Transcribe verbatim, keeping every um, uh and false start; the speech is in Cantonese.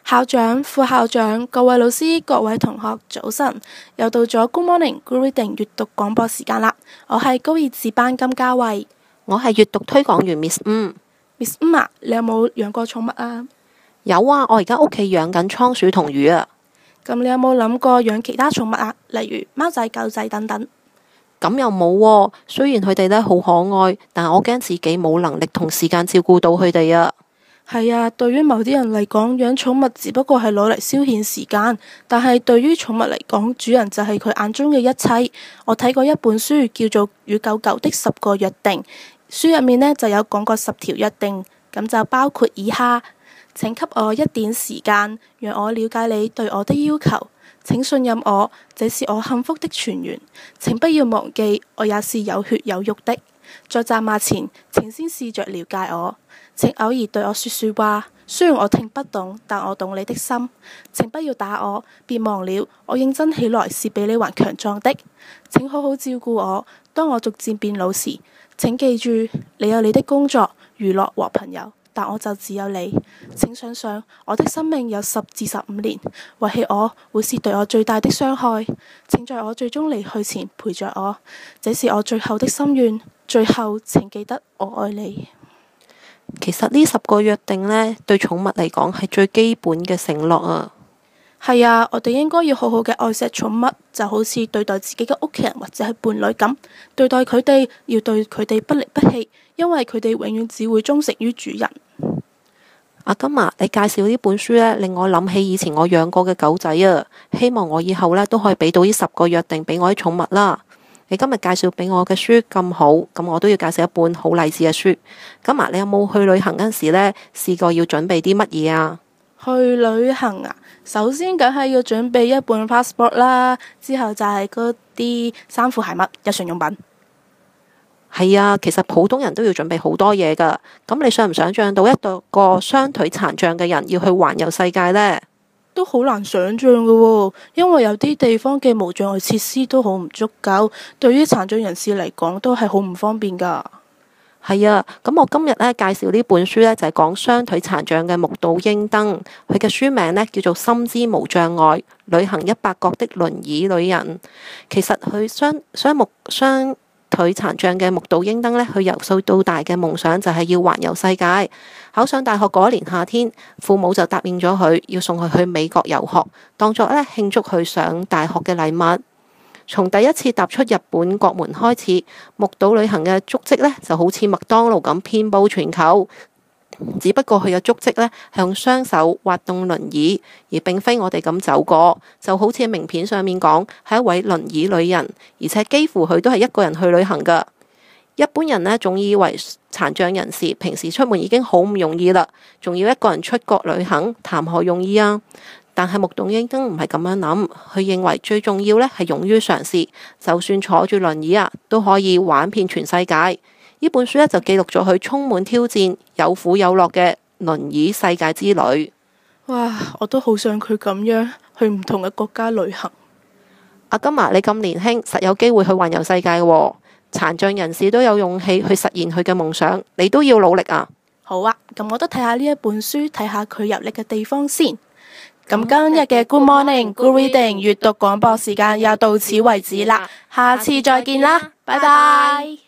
校長、副校長、各位老師、各位同學，早晨！又到咗 Good Morning Good Reading 閱讀廣播時間啦。我係高二自班金嘉慧， 我係閱讀推廣員 Miss 吳。 Miss 吳啊，你有冇養過寵物啊？ 有啊，我而家屋企養緊倉鼠同魚啊。 咁你有冇諗過養其他寵物啊？例如貓仔、狗仔等等。 咁又冇喎，雖然佢哋呢好可愛，但我驚自己冇能力同時間照顧到佢哋啊。 係啊，對於某啲人嚟講，養寵物只不過係攞嚟消遣時間，但係對於寵物嚟講，主人就係佢眼中嘅一切。我睇過一本書，叫做《與狗狗的十個約定》，書入面呢就有講過十條約定，咁就包括以下：請給我一點時間，讓我了解你對我的要求。請信任我，這是我幸福的泉源。請不要忘記，我也是有血有肉的。在責罵前，請先試着了解我。請偶爾對我說說話，雖然我聽不懂，但我懂你的心。請不要打我，別忘了，我認真起來是比你還強壯的。請好好照顧我，當我逐漸變老時，請記住，你有你的工作、娛樂和朋友，但我就只有你。請想想，我的生命有十至十五年，遺棄我會是對我最大的傷害。請在我最終離去前陪着我，這是我最後的心願。最後，請記得我愛你。 其實呢十個約定呢，對寵物嚟講係最基本嘅承諾啊。 係啊，我哋應該要好好嘅愛錫寵物，就好似對待自己嘅屋企人或者係伴侶咁，對待佢哋要對佢哋不離不棄，因為佢哋永遠只會忠誠於主人。 阿金啊，你介紹呢本書呢，令我諗起以前我養過嘅狗仔啊，希望我以後呢都可以俾到呢十個約定俾我啲寵物啦。你今日介紹俾我嘅書咁好，咁我都要介紹一本好勵志嘅書。咁啊，你有冇去旅行嗰陣時呢，試過要準備啲乜嘢啊？ 去旅行啊，首先梗係要準備一本 passport 啦，之後就係嗰啲衫褲鞋襪、日常用品。 係啊，其實普通人都要準備好多嘢噶。咁你想唔想象到一個雙腿殘障嘅人要去環遊世界呢？ 都好難想像嘅喎，因為有啲地方嘅無障礙設施都好唔足夠，對於殘障人士嚟講都係好唔方便㗎。 係啊，咁我今日咧介紹呢本書咧就係講雙腿殘障嘅木島英登，佢嘅書名咧叫做《心之無障礙：旅行一百國的輪椅旅人》。其實佢雙雙目雙腿殘障嘅木島英登呢，佢由細到大嘅夢想就係要環遊世界。考上大學嗰年夏天，父母就答應咗佢要送佢去美國遊學，當作咧慶祝佢上大學嘅禮物。從第一次踏出日本國門開始，木島旅行嘅足跡呢就好似麥當勞咁遍佈全球。只不過佢嘅足跡呢係用雙手滑動輪椅，而並非我哋咁走過。就好似名片上面講，係一位輪椅旅人，而且幾乎佢都係一個人去旅行㗎。一般人呢，總以為殘障人士平時出門已經好唔容易啦，仲要一個人出國旅行，談何容易啊？但係木島英登唔係咁樣諗，佢認為最重要呢係勇於嘗試，就算坐住輪椅啊，都可以玩遍全世界。呢本書呢，就記錄咗佢充滿挑戰、有苦有樂嘅輪椅世界之旅。 哇！我都好想佢咁樣去唔同嘅國家旅行。 阿金啊，你咁年輕，實有機會去環遊世界喎。殘障人士都有勇氣去實現佢嘅夢想，你都要努力啊！ 好啊，咁我都睇下呢一本書，睇下佢遊歷嘅地方先。咁今日嘅 Good Morning Good Reading 閱讀廣播時間又到此為止啦，下次再見啦，拜拜。